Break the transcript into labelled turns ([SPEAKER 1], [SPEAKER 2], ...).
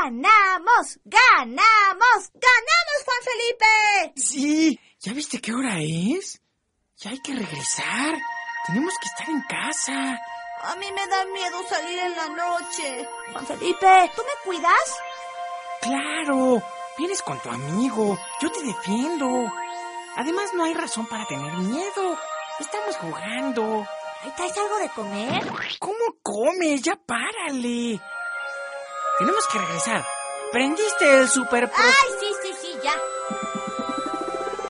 [SPEAKER 1] ¡Ganamos! ¡Ganamos! ¡Ganamos, Juan Felipe!
[SPEAKER 2] Sí, ¿ya viste qué hora es? Ya hay que regresar. Tenemos que estar en casa.
[SPEAKER 1] A mí me da miedo salir en la noche. Juan Felipe, ¿tú me cuidas?
[SPEAKER 2] Claro, vienes con tu amigo. Yo te defiendo. Además, no hay razón para tener miedo. Estamos jugando.
[SPEAKER 1] ¿Ahí traes algo de comer?
[SPEAKER 2] ¿Cómo comes? Ya párale. Tenemos que regresar. ¿Prendiste el super...
[SPEAKER 1] ¡Ay, sí!